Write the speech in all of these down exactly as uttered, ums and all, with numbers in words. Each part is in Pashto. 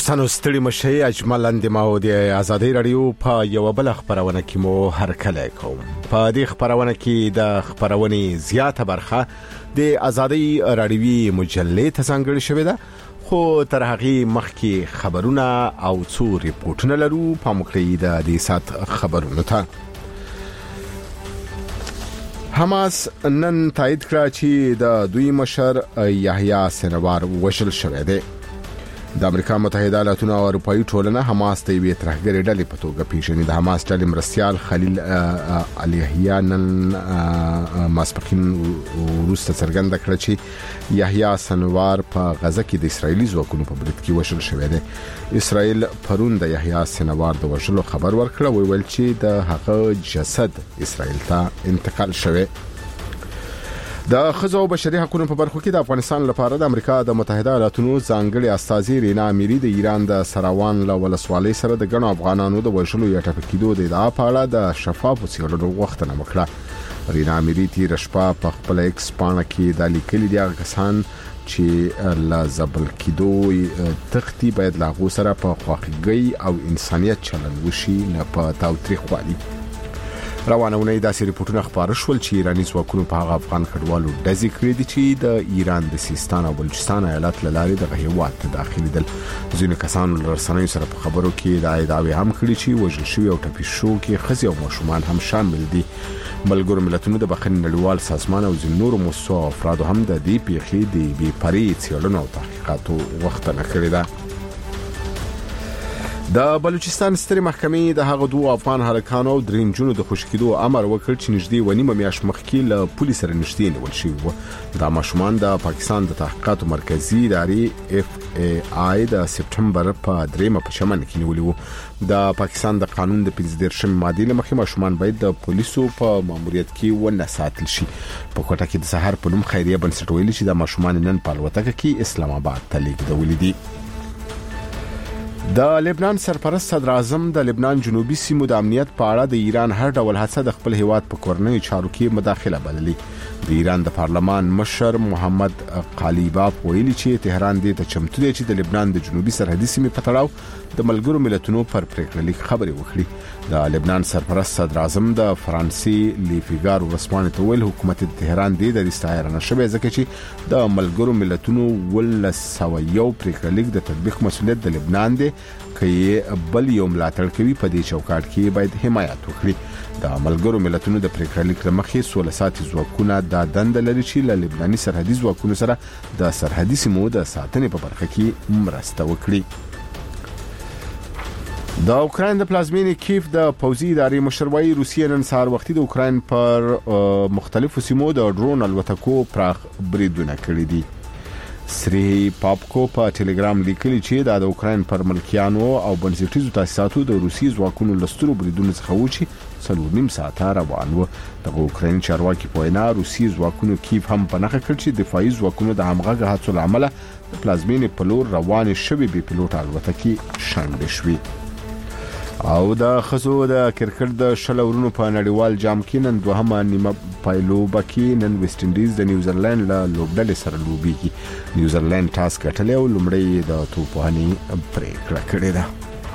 دوستانو ستړي مشي اجمل اندماو د ازادي رادیو په یو بل خبرونه کې مو هر کله کوم. په دې خبرونه کې د خبرونې زیاته برخه د ازادي رادیوي مجلې ته څنګه شوې ده، خو تر هغه مخکې خبرونه او څو ریپورتونه لرو. په مخکې د دې سات خبرونه ته حماس نن تایید کړ چې د دوی مشر یحیی سنوار وشل شوی دی. د امریکا متحده ایالاتونو او اروپאי ټولنه حماس ته وی ترهګری ډلې په توګه پیژني. د حماس ډلې مرستيال خلیل علیه نن ماسپخین وروسته څرګنده کړه چې یحیی سنوار په غزه کې د اسرایلی ځواکونو په برید کې وشل شوی دی. اسرائیل پرون د یحیی سنوار د وشلو خبر ورکړ، ویل چې د هغه جسد اسرائیل ته انتقال شوی. د خزو بشري حقوقو په برخه کې د افغانستان لپاره د امریکا د متحده ایالاتونو ځانګړي استازي رینا امیری د ایران د سراوان له ولسوالۍ سره د غنو افغانانو د وژلو یا ټپکیدو د ادعا په اړه د شفاف څېړنو غوښتنه وکړه. رینا امیری تیر شپه په خپل ایکس پاڼه کې د لیکلي دی کسان چې لا زبل کېدو تختی باید لاغو سره په خواخګۍ او انسانيت چلن وشي، نه په تاوتریخوالي. روانه ونې داسې ریپورتونه خبر شول چې ایرانی ځواکونو په هغه افغان کډوالو ډزې کړې دي چې د ایران د سیستان او بلوچستان ایالت لاري د هیواد ته داخلي دل. ځینې کسان له رسنیو سره په خبرو کې د ادعاوې هم کړې چې وژل شوی او ټپي شو کې ښځې او ماشومان هم شامل دي. ملګرو ملتونو د بخښنې نړیوال سازمان او ځینو نورو مؤسسو افراد هم د دې پیښې د بې پرې څېړنو او تحقیقاتو غوښتنه کړې ده. د بلوچستان سترې محکمې د هغه دوه افغان هلکانو او درې نجونو د خوشکېدو امر وکړ چې نږدې ونیمه میاشت مخکې له پولیس سره نږدې نیول شوي وو. دا ماشومان د پاکستان د تحقیقاتو مرکزي ادارې اف ای آی د سپټمبر په دریمه په شمن کې نیولي وو. د پاکستان د قانون د پنځه دېرشم ماده لمخې ماشومان باید د پولیسو په ماموریت کې ونه ساتل شي. په کوټه کې د سحر په نوم خیریه بنسټ ویلي چې د ماشومان نن په الوتکه کې اسلام آباد ته لیږدولي دي. د لبنان سرپرست صدر اعظم د لبنان جنوبي سیمو د امنیت په اړه د ایران هر ډول هڅه د خپل هیواد په کورنۍ چارو کې مداخله بللي. د ایران د پارلمان مشر محمد قالیباف ویلي چې تهران دې ته چمتو دی چې د لبنان د جنوبي سرحدي سیمې په تړاو د ملګرو ملتونو پر پریکړه لیک خبرې وکړي. د لبنان سرپرست صدر اعظم د فرانسې لیفیګار ورسپانې ته ویل حکومت تهران دې د استعاره نشوي ځکه چې د ملګرو ملتونو ولسو یو پریکړه لیک د تطبیق مسؤلیت د لبنان دی، کې بل یو ملاتړ کوي. په دې چوکاټ کې باید حمایت وکړي. د ملګرو ملتونو د پریکړه لیک لمخې سوله ساتي ځواکونه د دند لري چې له لبناني سرحدي ځواکونو سره د سرحدي سیمو د ساتنې په برخه کې مرسته وکړي. د اوکراین د پلازمینې کیف د پوځي ادارې مشروعي روسیې نن سهار وختي د اوکراین پر مختلفو سیمو د ډرون الوتکو پراخ بریدونه کړي دي. سری پاپکو په ټلګرام لیکلي چې د اوکراین پر ملکیانو او بنسټیزو تاسیساتو د روسي ځواکونو لسترو بریدونه څخه و چې څلور نیم ساعته روان و. د اوکراین چارواکي په وینا روسي ځواکونو کیف هم په نښه کړ چې دفاعي ځواکونو د همغږه هڅو له امله د پلازمینې په لور روانې شوې بې پیلوټه الوتکې شنډې شوې. او د خزو د کرکټ د شل اورونو په نړیوال جام کې نن دوهمه نیمه پایلوبه کې نن ویسټ انډیز د نیوزیلند له لوبډلې سره لوبيږي. نیوزیلند ټاس ګټلی او لومړی د توپوهنې پریکړه کړې ده.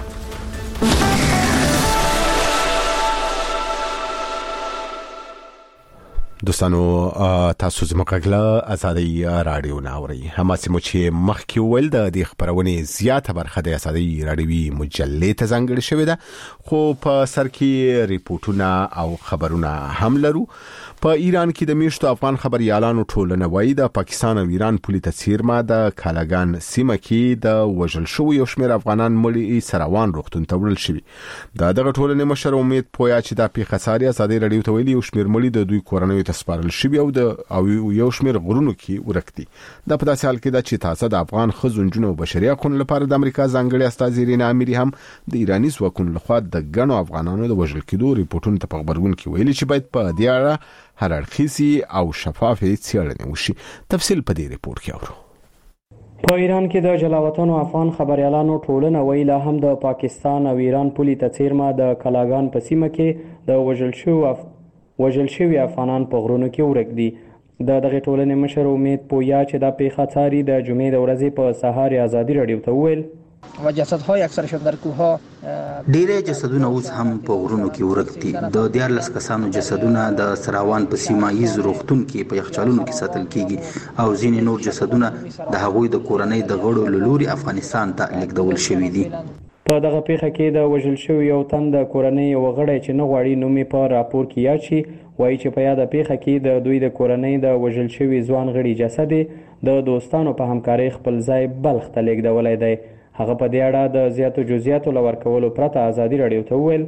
دوستانو تاسو زموږه ازادي رادیو ناوري هماسي مو چې مخکې ول د دې خبرونه زیاته برخه د ازادي رادیوي مجلې ته ځانګړې شوې ده، خو په سر کې ریپورتونه او خبرونه هم لرو. په ایران کې د میشتو افغان خبريالانو ټولنه وایي د پاکستان او ایران پولیټ څیرما د کالاګان سیمه کې د وژل شو یو شمېر افغانان مړي سروان روغتون ته وړل شوی. د دغه ټولنې مشر امید پویا چې د پیښه ساري ازادي رادیو ته ویلي یو شمېر مړي د دوی کورنۍ ته سپارل شوی او د او یو شمېر غرونو کې ورکتي. د په داسې حال کې د چې تاسو د افغان خزونجونو او بشري حقوقو لپاره د امریکا ځانګړي استاذ رینا امیری هم د ایرانی ځواکونو لخوا د غنو افغانانو د وژل کېدو ریپورتونو ته په خبرګون کې ویلي چې باید په دې اړه هر اړخیزي او شفافه څېړنه وشي. تفصیل په دې ریپورت کې اورو. په ایران کې د جلاوطن افغان خبريالانو ټولنه ویله هم د پاکستان او ایران پولیټ څیرما د کلاګان په سیمه کې د وژل شو اف... وژل شوی افغانان په غرونو کې ورک دي. د دغه ټولنې مشر امید پویا چې د پیښه څاري د جمعې د ورځې په سهار ازادي رادیو ته ویل و جسدهای اکثرشان در کوه‌ها. ډیری جسدونه اوس هم په غرونو کې ورک دي. د دیارلس کسانو جسدونه د سراوان په سیمایي روغتون کې په یخچالونو کې ساتل کیږي او ځینې نور جسدونه د هغوی د کورنۍ د غړو له لوري افغانستان ته لیږدول شوي دي. په دغه پیښه کې د وژل شوي یو تن د کورنۍ یو غړی چې نه غواړي نوم یې په راپور کې یاد شي وایي چې په یاده پیښه کې د دوی د کورنۍ د وژل شوي ځوان غړي جسد د دوستانو په همکارۍ خپل ځای بلخ ته لیږدولی دی. هغه په دې اړه د زیاتو جزئیاتو له ورکولو پرته ازادي راډیو ته وویل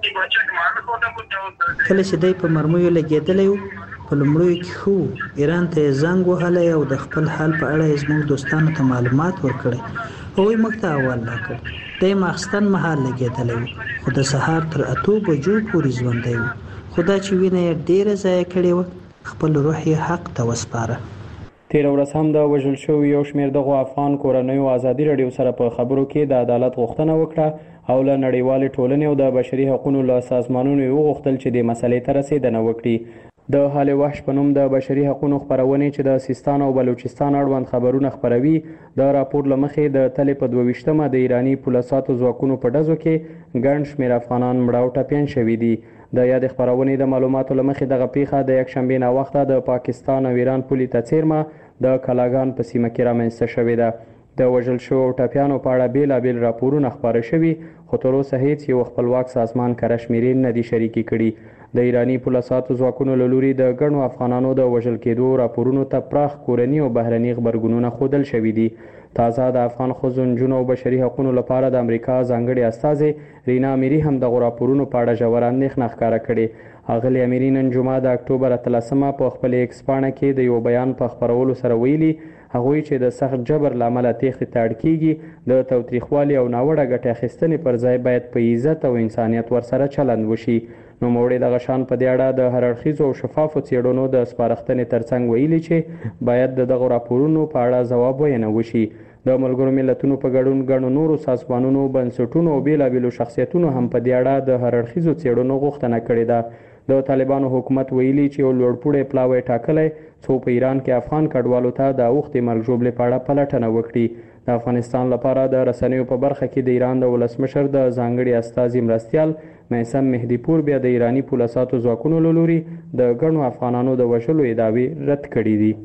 کله چې دی په مرمیو لګېدلی و په لومړیو کې خو ایران ته یې زنګ وهلی او د خپل حال په اړه یې زموږ دوستانو ته معلومات ورکړی. هغوی موږ ته احوال راکړ. دی ماخستن مهال لګېدلی و خو د سهار تر اتو بجو پورې ژوندی و. خو دا چې وینه یې ډېره ضایع کړې وه خپل روح یې حق ته وسپاره. تیره ورځ هم د وژل شوي یو شمېر دغو افغان کورنیو ازادي راډیو سره په خبرو کې د عدالت غوښتنه وکړه او له نړیوالې ټولنې او د بشري حقوقو له سازمانونو یې وغوښتل چې دې مسلې ته رسېدنه وکړي. د حال وحش په نوم د بشري حقوقو خپرونې چې د سیستان او بلوچستان اړوند خبرونه خپروي د راپور له مخې د تلې په دوه ویشتمه د ایراني پولیسو ځواکونو په ډزو کې ګڼ شمېر افغانان مړه او ټپیان شوي دي. د یاد خپرونې د معلوماتو له مخې دغه پیښه د یکشنبې ناوخته د پاکستان او ایران پولې ته څیرمه د کلاګان په سیمه کې رامنځته شوې ده. د وژل شوو او ټپیانو په اړه بېلابېل راپورونه خپاره شوي خو تر اوسه هیڅ یو خپلواک سازمان کره شمېرې نه دي شریکې کړي. د ایراني پولیسو ځواکونو له لوري د ګڼو افغانانو د وژل کېدو راپورونو ته پراخ کورني او بهرني غبرګونونه ښودل شوي دي. تازه د افغان ښځو نجونو او بشري حقوقو لپاره د امریکا ځانګړې استازې رینا امیري هم دغو راپورونو په اړه ژوره اندېښنه ښکاره کړې. اغلې امیري نن جمعه د اکتوبر اتلسمه په خپل ایکس پاڼه کې د یو بیان په خپرولو سره ویلي هغوی چې د سخت جبر له امله تېښتې ته اړ کېږي د تاوتریخوالي او ناوړه ګټې اخیستنې پر ځای باید په عزت او انسانیت ورسره چلند وشي. نوموړي دغه شان په دې اړه د هر اړخیزو او شفافو څېړنو د سپارښتنې ترڅنګ ویلي چې باید د دغو راپورونو په اړه ځواب ویونه وشي. د ملګرو ملتونو په ګډون ګڼو نورو سازمانونو بنسټونو او بېلابېلو شخصیتونو هم په دې اړه د هر اړخیزو څېړنو غوښتنه کړې ده. د طالبانو حکومت ویلي چې یو لوړپوړی پلاوی ټاکلی څو په ایران کې افغان کډوالو ته د اوښتې مرګ ژوبلې په اړه پلټنه وکړي. د افغانستان لپاره د رسنیو په برخه کې د ایران د ولسمشر د ځانګړي استازي مرستیال میثم مهدي پور بیا د ایراني پولیسو ځواکونو له لوري د ګڼو افغانانو د وژلو ادعاوې رد کړي دي.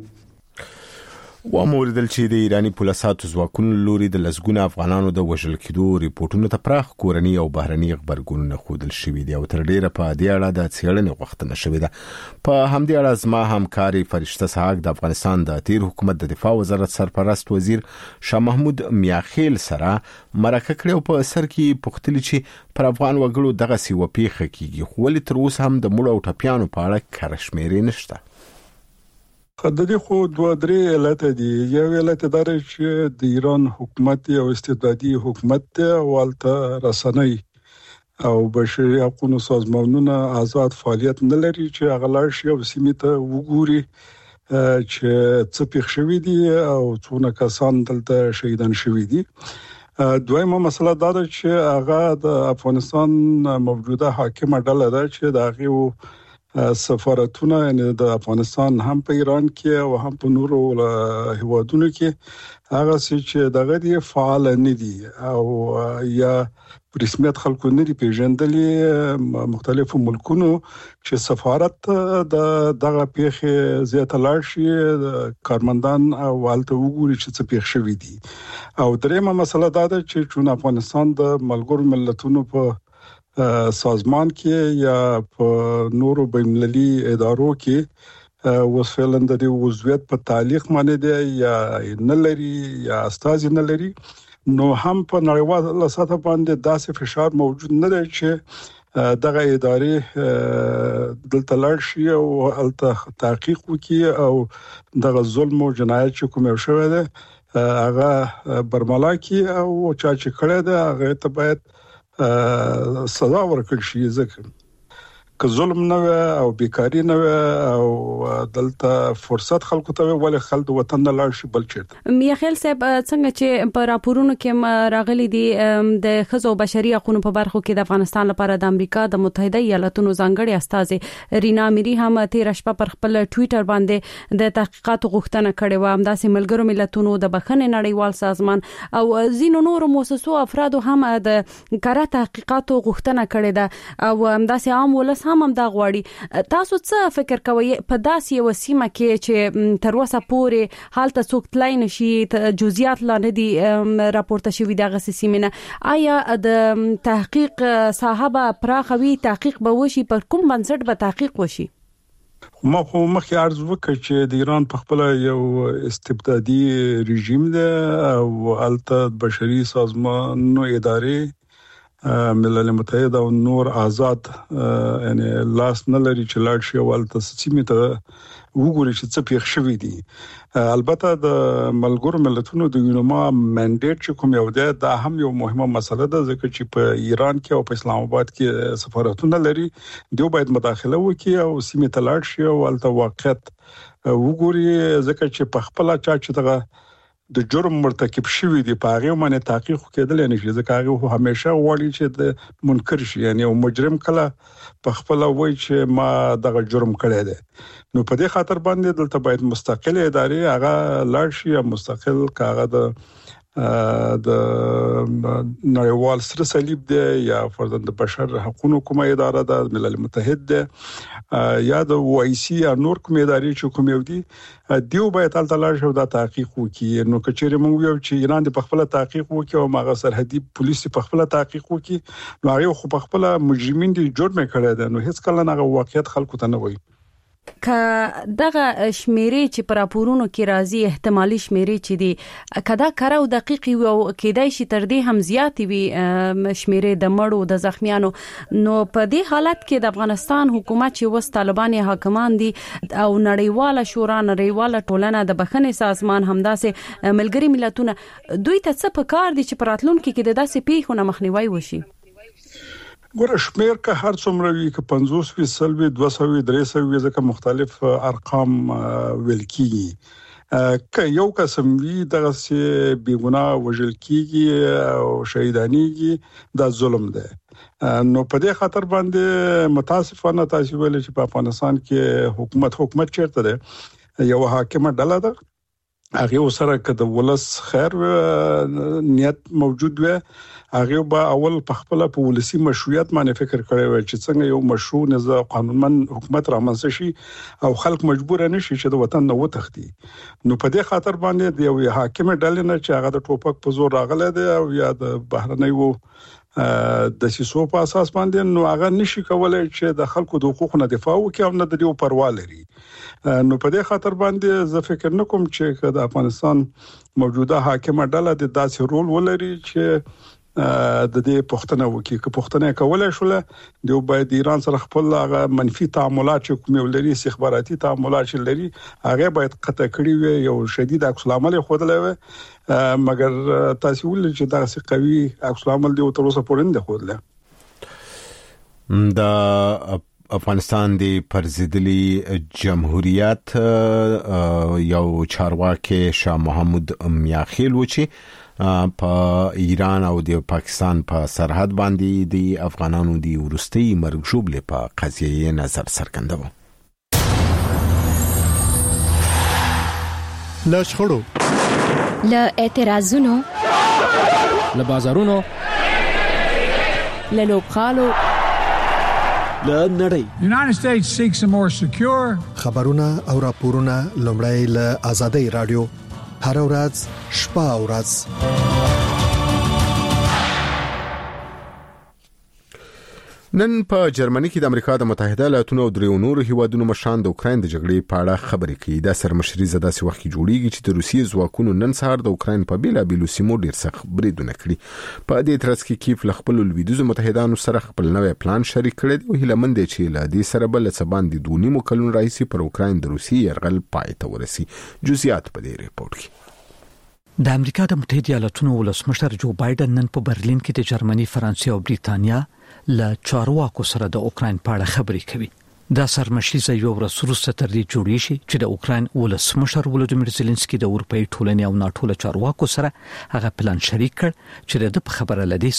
وموردل چې د ایرانی پولیسو ځواکونو لوري د لسګونه افغانانو د وژل کېدو ریپورتونو ته پراخ کورني او بهرني خبرګونونه ښودل شوي دي او تر ډیره په دې اړه د څېړنې غوښتنه شوې ده. په همدې اړه زما همکاري فرشته سحاق د افغانستان د تیر حکومت د دفاع وزارت سرپرست وزیر شاه محمود میاخیل سره مرکه کړې او په سر کې پوښتلي چې پر افغان وګړو دغه سی و پیښه کیږي خو ولې تر اوسه هم د مړو او ټپیانو په اړه کره شمېرې نشته. د دې خو دوه درې علت دي. یو علت دا چې د ایران حکومت او استبدادي حکومت والته رسنۍ او بشري حقوقو سازمانونه آزاد فعالیت نه لري چې هغه لار شي او سیمه ته وګوري چې څه پیښ شوی دي او څونه کسان دلته شهیدان شوی دي. دویمه مسله دا ده چې هغه د افغانستان موجوده حاکمه ډله ده چې د هغه سفارتونه یعنی د افغانستان هم په ایران کې او هم په نورو هیوادونو کې هغه چې دغه دی فعال نه دي او یا رسمیت خلکو نه دي پیژندلې. مختلفو ملکونو چې سفارت د دغه پیښې زیاته لاړ شي د کارمندان او والته وګوري چې څه پیښ شوی دي. او درېمه مسله دا ده چې افغانستان د ملګرو ملتونو په سازمان کې یا په نورو بین‌المللي ادارو کې وسفلند د عضویت په تعلیق باندې دی یا نه لري یا استازي نه لري نو هم په نړیواله سطح باندې داسې فشار موجود نه دی چې دغه ادارې دلته لاړ شي او الته تحقیق وکړي او دغه ظلم او جنایت چې کوم شوی دی هغه برملا کړي او چا چې کړی دی هغه ته باید سزا ورکړل شي. ځکه که ظلم نه او بیکاری نه او دلته فرصت خلکو ته ولې خلک د وطن نه لاړ شي بل چیرته. میاخیل صاحب څنګه چې په راپورونو کې راغلي دي د ښځو بشري حقوقو په برخو کې د افغانستان لپاره د امریکا د متحده ایالاتونو ځانګړي استاذ رینا میری هم تیر شپه پر خپل ټوئیټر باندې د تحقیقاتو غوښتنه کړې و. همداسې ملګرو ملتونو د بخښنې نړیوال سازمان او ځینو نورو مؤسسو افرادو هم د کره تحقیقاتو غوښتنه کړې ده او همداسې عام ولس هم هم دا غواړي. تاسو څه فکر کوئ په داسې یو سیمه کې چې تر اوسه پورې حالت څوک تلای نشي جزئیات لا نه دي راپورته شوي دغه سیمه نه، آیا د تحقیق صاحب پراخوي تحقیق به وشي پر کوم بنسټ به تحقیق وشي؟ ما خو مخکې عرض وکړ چې د ایران په خپل یو استبدادي رژیم ده او الته بشري سازمانونو ادارې ملل متحد او نور آزاد یعنی لاس نه لري چې لاړ شي او الته سیمه ته وګوري چې څه پیښ شوی دي. البته د ملګرو ملتونو د یونما منډیټ چې کوم یو ده دا هم یو مهمه مسله ده ځکه چې په ایران کې او په اسلام آباد کې سفارتونه لري، دوی باید مداخله وکړي او سیمه ته لاړ شي او الته واقعیت وګوري ځکه چې په خپل چا چې دغه د جرم مرتکب شوی دی په هغه باندې تحقیق کېدل نه شي ځکه هغه همیشه غواړي چې د منکر شي یعنی او مجرم کله په خپل وای چې ما دغه جرم کړی دی. نو په دې خاطر باندې دلته باید مستقله ادارې هغه لاړ شي او مستقل کاغه د د نړیوال سره صلیب دی یا فرضاً د بشر حقوقو کومه اداره ده ملل متحد ده یا د او ای سی یا نور کومه ادارې چې کوم یو دي دیو باید تل تل شو دا تحقیق وکړي. نو کچېره موږ یو چې ایران د خپل تحقیق وکړي او ماغه سرحدي پولیس په خپل تحقیق وکړي نو هغه خو په خپل مجرمین دي جرم کړی ده نو هیڅ کله نه واقعیت خلکو ته نه وایي. که دغه شمیرې چې پر راپورونو کې راځي احتمالي شمیرې چې دي کدا کار او دقیق او کېدای شي تر دې هم زیات وي شمیرې د مړو د زخمیانو، نو په دې حالت کې د افغانستان حکومت چې وس طالبان حاکمان دي او نړیواله شورا نړیواله ټولنه د بخښنې سازمان همداسې ملګري ملتونه دوی ته څه پکار دي چې پراتلونکو کې د داسې پیښو نه مخنیوي وشي؟ ګوره شمیر که هر څومره وي که پنځوس وي سلوي دوه سوي درې سوي ځکه مختلف ارقام ویل کیږي که یو قسم وي دغه سي بیګناه وژل کیږي او شهیدانيږي دا ظلم دی. نو په دې خاطر باندې متاسفانه تاسو ویل چې په افغانستان کې حکومت حکومت چیرته ده یو حاکمه ډله ده هغه سره کده ولس خیر نیت موجود وي هغه به اول په خپل په ولسی مشروعیت باندې فکر کړی و چې څنګه یو مشروع نظام قانونمن حکومت رامنځته شي او خلک مجبور نه شي چې د وطن نه وتښتي. نو په دې خاطر باندې د یو حاکم ډلې نه چې هغه د ټوپک په زور راغله دی او یا د بهرنۍ وو د سیسو په اساس باندې نو هغه نشي کولای چې د خلکو د حقوقو نه دفاع وکړي او نه د دیو پروا لري. نو په دې خاطر باندې زه فکر نکوم چې د افغانستان موجوده حاکمه ډله د داسې رول ولري چې د دې پښتنه وکي که پښتنه کولای شول دی باید ایران سره خپل هغه منفي تعاملات چې کوم لري استخباراتي تعاملات چې لري هغه باید قطع کړی وي یو شدید عکس العمل خودلې وي مګر تاسو ول چې دا سي قوي عکس العمل دی او تر اوسه پورې نه خودلې. د افغانستان د پرزیدلی جمهوریت یو چارواکي شاه محمود میاخیل و چې په ایران او د پاکستان په سرحد باندې د افغانانو د ورستي مرګ شوبله په قضیه نظر څرګندوي. له شخړو له اعتراضونو له بازارونو له لوبخالو له نړۍ United States seeks a more secure خبرونه او راپورونه لومړی له آزادۍ رادیو هر ورځ شپه او ورځ. نن په جرمني کې د امریکا د متحده ایالاتونو او درې نورو هیوادونو مشران د اوکرين د جګړې په اړه خبرې کوي. د سرمشري زده سي وخت جوړیږي چې د روسیې ځواکونو نن سهار د اوکرين په بیلا بیلو سیمو ډیر سخت بریدونه کړي. په دې ترڅ کې کیف ل خپل لویدیزو متحدانو سره خپل نوې پلان شریک کړی دی او هیله مند دي چې له دې سره بل څه باندې دونی مکلون رئیس پر اوکرين د روسیې يرغل پای ته ورسي. جزئیات په دې ریپورت کې. د امریکا د متحده ایالاتونو ولسمشر جو بایدن نن په برلین کې د جرمني، فرانسې او بریتانیا له چارواکو سره د اوکرين په اړه خبرې کوي. دا سرمشيزه یو ورځ وروسته تر دې جوړی شي چې د اوکرين ولسمشر ولودیمیر زيلنسکي د اروپאי ټولنې او ناټو له چارواکو سره هغه پلان شریک کړ چې د په خبره لدې